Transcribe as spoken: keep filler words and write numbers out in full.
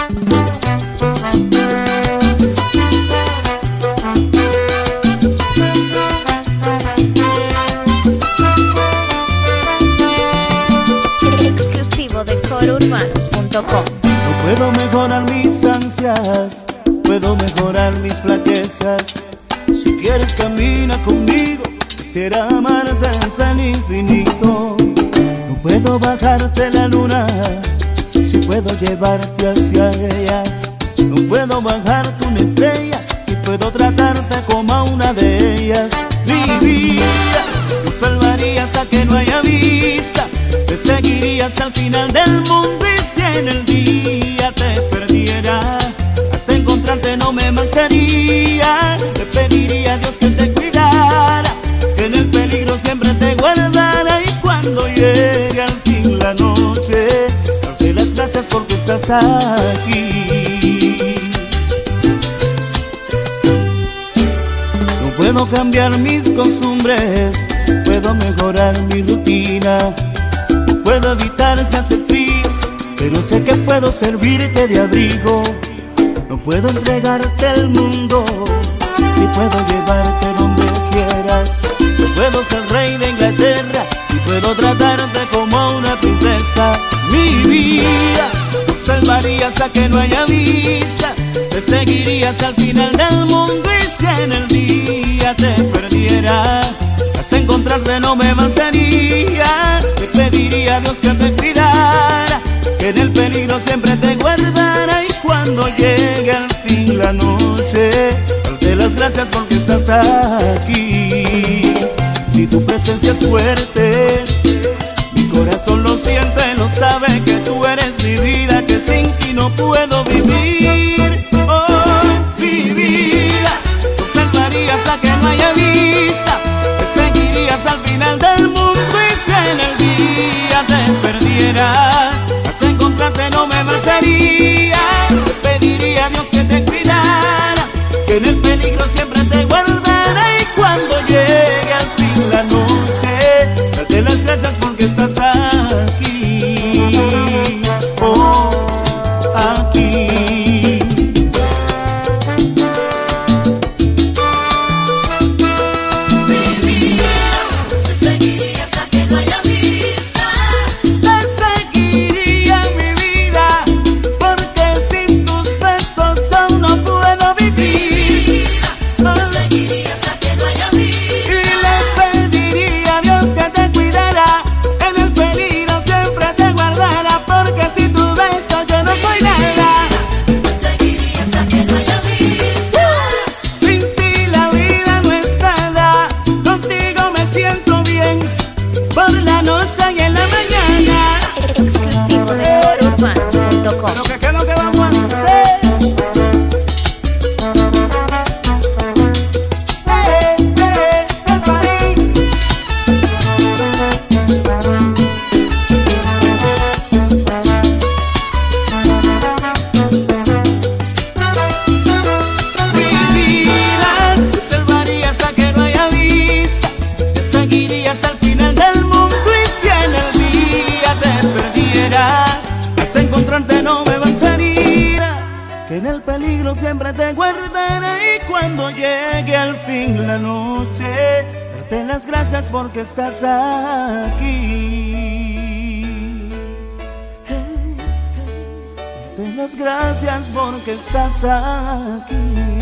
Exclusivo de coro urbano punto com. No puedo mejorar mis ansias, puedo mejorar mis flaquezas. Si quieres camina conmigo, quisiera amarte hasta el infinito. No puedo bajarte la luna, si puedo llevarte hacia ella. No puedo bajarte una estrella, si puedo tratarte como a una de ellas. Mi vida, tú salvarías a que no haya vista, te seguirías al final del mundo. Y si en el día te perdiera, hasta encontrarte no me marcharía. Te pediría a Dios que te cuidara, que en el peligro siempre te guardara. Y cuando llegue al fin la noche, darte las gracias porque estás aquí. No puedo cambiar mis costumbres, puedo mejorar mi rutina. No puedo evitar si hace frío, pero sé que puedo servirte de abrigo. No puedo entregarte el mundo, si puedo llevarte donde quieras. No puedo ser rey de Inglaterra, si puedo tratarte como una princesa. Mi vida, salvarías a que no haya vista, te seguirías al final del mundo. Y si en el día te perdiera, hasta encontrarte no me marcharía. Te pediría a Dios que te cuidara, que en el peligro siempre te guardara. Y cuando llegue al fin la noche, darte las gracias porque estás aquí. Si tu presencia es fuerte, mi corazón lo siente, lo sabe, que tú eres mi vida, que sin ti no puedo vivir. Oh, mi vida, tú salvarías a que no haya vista, te seguirías al final del mundo. Y si en el día te perdiera, hasta encontrarte no me marcharía. Te pediría a Dios que te cuidara, que en el peligro siempre te guardara. Y cuando llegue al fin la noche, darte las gracias porque estás aquí. Oh, aquí. Mi vida, te seguiría hasta que no haya vista. Te seguiría mi vida, porque sin tus besos yo no puedo vivir. Te seguiría hasta que no haya vista. Y le pediría a Dios que te cuidara, en el peligro siempre te guardara, porque sin tu beso yo no soy nada. Te seguiría hasta que no haya vista. Sin ti la vida no es nada, contigo me siento bien, por la noche y en la mañana. Exclusivo de coro urbano punto com. Pero que qué es lo que vamos a hacer. Eh, eh, el París. Mi vida, te salvarías a que no haya vista, te seguirías al final del mundo. Y si en el día te perdiera, hasta encontrarte no me marcharía, que en el peligro siempre te guardaré. Y cuando llegue al fin la noche, darte las gracias porque estás aquí. Darte las gracias porque estás aquí.